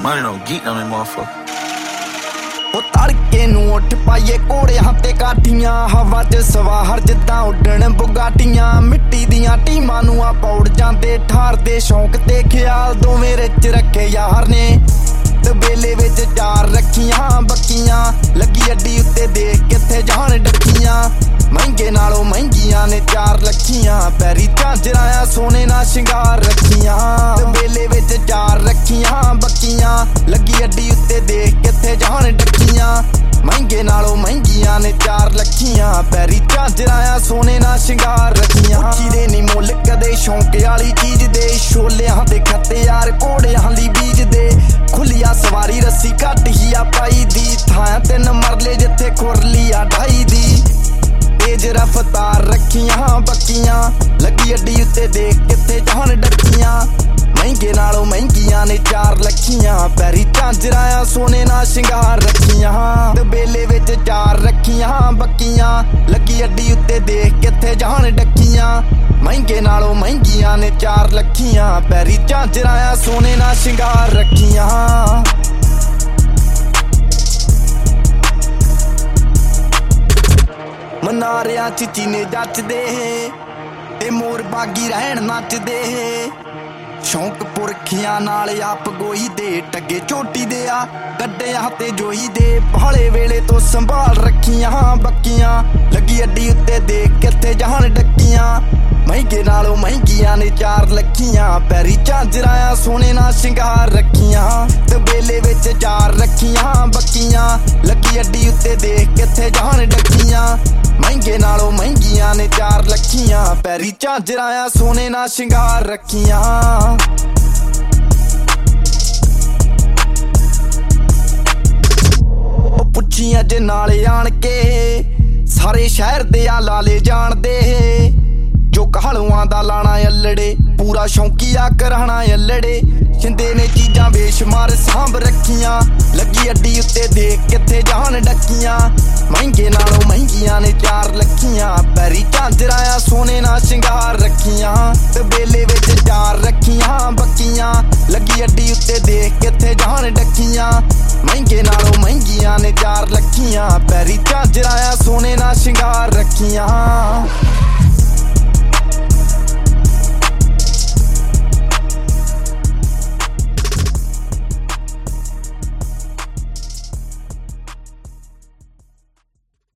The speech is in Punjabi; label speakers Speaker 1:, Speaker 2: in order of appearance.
Speaker 1: money don't geek on that motherfucker.
Speaker 2: ਉਹ ਤੜਕੇ ਨੂੰ ਉੱਠ ਪਾਈਏ ਘੋੜਿਆਂ ਤੇ ਕਾਠੀਆਂ, ਹਵਾ 'ਚ ਸਵਾਹਰ ਜਿੱਦਾਂ ਉੱਡਣ ਬੁਗਾਟੀਆਂ। ਮਿੱਟੀ ਦੀਆਂ ਟੀਮਾਂ ਨੂੰ ਆਪਾਂ ਉੜ ਜਾਂਦੇ ਠਾਰਦੇ, ਸ਼ੌਂਕ ਤੇ ਖਿਆਲ ਦੋਵੇਂ ਰਿਚ ਰੱਖੇ ਯਾਰ ਨੇ। ਤੇ ਵੇਲੇ ਵਿੱਚ ਚਾਰ ਰੱਖੀਆਂ ਬੱਕੀਆਂ, ਲੱਗੀ ਅੱਡੀ ਉੱਤੇ ਦੇਖ ਕਿੱਥੇ ਜਾਣ ਡੱਕੀਆਂ। ਮਹਿੰਗੇ ਨਾਲੋਂ ਮਹਿੰਗੀਆਂ ਨੇ 4 ਲੱਖੀਆਂ, ਪੈਰੀ ਝਾਂਜਰਾਂ ਆ ਸੋਨੇ ਨਾਲ ਸ਼ਿੰਗਾਰ ਰੱਖੀਆਂ। ਤੇ ਵੇਲੇ ਵਿੱਚ ਚਾਰ ਰੱਖੀਆਂ ਬੱਕੀਆਂ, ਲੱਗੀ ਅੱਡੀ ਉੱਤੇ ਦੇਖ ਕਿੱਥੇ ਜਾਣ ਡੱਕੀਆਂ। ਮਹਿੰਗੇ ਨਾਲੋਂ ਮਹਿੰਗੀਆਂ ਨੇ 4 ਲੱਖੀਆਂ, ਪੈਰੀ ਝਾਂਜਰਾਂ ਆ ਸੋਨੇ ਨਾਲ ਸ਼ਿੰਗਾਰ ਰੱਖੀਆਂ। ਉੱਚੀ ਦੇ ਨੀ ਮੁੱਲ ਕਦੇ ਸ਼ੌਂਕ ਵਾਲੀ ਚੀਜ਼ ਦੇ, ਛੋਲਿਆਂ ਦੇ ਖੱਤੇ ਯਾਰ ਘੋੜਿਆਂ ਲਈ ਬੀਜਦੇ। ਖੁੱਲੀਆ ਸਵਾਰੀ ਰੱਸੀ ਘੱਟ ਹੀ ਆ ਪਾਈ ਦੀ, ਥਾਂ 3 ਮਰਲੇ ਜਿੱਥੇ ਖੁਰਲੀ ਆ ਢਾਈ ਦੀ। ਤੇਜ ਰਫਤਾਰ ਰੱਖੀਆਂ ਬੱਕੀਆਂ, ਲੱਗੀ ਅੱਡੀ ਉੱਤੇ ਦੇਖ ਕਿੱਥੇ ਜਾਣ ਡੱਕੀਆਂ। ਮਹਿੰਗੇ ਨਾਲੋਂ ਮਹਿੰਗੀਆਂ ਨੇ 4 ਲੱਖੀਆਂ, ਪੈਰੀ ਝਾਂਜਰਾਂ ਆ ਸੋਨੇ ਨਾਲ ਸ਼ਿੰਗਾਰ ਰੱਖੀਆਂ। ਤੇ ਬੇਲੇ ਵਿੱਚ 4 ਰੱਖੀਆਂ ਬੱਕੀਆਂ, ਲੱਗੀ ਅੱਡੀ ਉੱਤੇ ਦੇਖ ਕਿੱਥੇ ਜਾਣ ਡੱਕੀਆਂ। ਮਹਿੰਗੇ ਨਾਲੋਂ ਮਹਿੰਗੀਆਂ ਨੇ 4 ਲੱਖੀਆਂ, ਪੈਰੀ ਝਾਂਜਰਾਂ ਆ ਸੋਨੇ ਨਾਲ ਸ਼ਿੰਗਾਰ ਰੱਖੀਆਂ। ਮਨਾਰਿਆਂ 'ਚ ਚੀਨੇ ਜੱਚਦੇ ਤੇ ਮੋਰ ਬਾਗੀ ਰਹਿਣ ਨੱਚਦੇ। ਸ਼ੌਂਕ ਪੁਰਖਿਆਂ ਨਾਲ ਆਪ ਗੋਈ ਦੇ, ਟੱਗੇ ਝੋਟੀ ਦੇ ਆ ਗੱਡਿਆਂ ਤੇ ਜੋਈ ਦੇ। ਭਾਲੇ ਵੇਲੇ ਤੋਂ ਸੰਭਾਲ ਰੱਖੀਆਂ ਬੱਕੀਆਂ, ਲੱਗੀ ਅੱਡੀ ਉੱਤੇ ਦੇਖ ਕਿੱਥੇ ਜਾਣ ਡੱਕੀਆਂ। ਮਹਿੰਗੇ ਨਾਲੋਂ ਮਹਿੰਗੀਆਂ ਨੇ 4 ਲੱਖੀਆਂ, ਪੈਰੀ ਝਾਂਜਰਾਂ ਆ ਸੋਨੇ ਨਾਲ ਸ਼ਿੰਗਾਰ ਰੱਖੀਆਂ। ਤੇ ਵੇਲੇ ਵਿੱਚ 4 ਰੱਖੀਆਂ ਬੱਕੀਆਂ, ਲੱਗੀ ਅੱਡੀ ਉੱਤੇ ਦੇਖ ਕਿੱਥੇ ਜਾਣ ਡੱਕੀਆਂ। ਮਹਿੰਗੇ ਨਾਲੋਂ ਮਹਿੰਗੀਆਂ ਨੇ 4 ਲੱਖੀਆਂ, ਪੈਰੀ ਝਾਂਜਰਾਂ ਆ ਸੋਨੇ ਨਾਲ ਸ਼ਿੰਗਾਰ ਰੱਖੀਆਂ। ਉਹ ਪੁੱਛੀ ਅੱਜ ਨਾਲ ਆਣ ਕੇ, ਸਾਰੇ ਸ਼ਹਿਰ ਦੇ ਆ ਲਾਲੇ ਜਾਣਦੇ। ਜੋ ਕਹਾਲੂਆਂ ਦਾ ਲਾਣਾ ਅੱਲੜੇ, ਪੂਰਾ ਸ਼ੌਂਕੀਆ ਕਰਾਣਾ ਅੱਲੜੇ। ਛਿੰਦੇ ਨੇ ਚੀਜ਼ਾਂ ਬੇਸ਼ੁਮਾਰ ਸਾਂਭ ਰੱਖੀਆਂ, ਲੱਗੀ ਅੱਡੀ ਉੱਤੇ ਦੇਖ ਕਿੱਥੇ ਜਾਣ ਡੱਕੀਆਂ। ਮਹਿੰਗੇ ਨਾਲੋਂ ਮਹਿੰਗੀਆਂ ਨੇ 4 ਲੱਖੀਆਂ, ਪੈਰੀ ਝਾਂਜਰਾਂ ਆ ਸੋਨੇ ਨਾਲ ਸ਼ਿੰਗਾਰ ਰੱਖੀਆਂ। ਤੇ ਵੇਲੇ ਵਿੱਚ 4 ਰੱਖੀਆਂ ਬੱਕੀਆਂ, ਲੱਗੀ ਅੱਡੀ ਉੱਤੇ ਦੇਖ ਕਿੱਥੇ ਜਾਣ ਡੱਕੀਆਂ। ਮਹਿੰਗੇ ਨਾਲੋਂ ਮਹਿੰਗੀਆਂ ਨੇ 4 ਲੱਖੀਆਂ, ਪੈਰੀ ਝਾਂਜਰਾਂ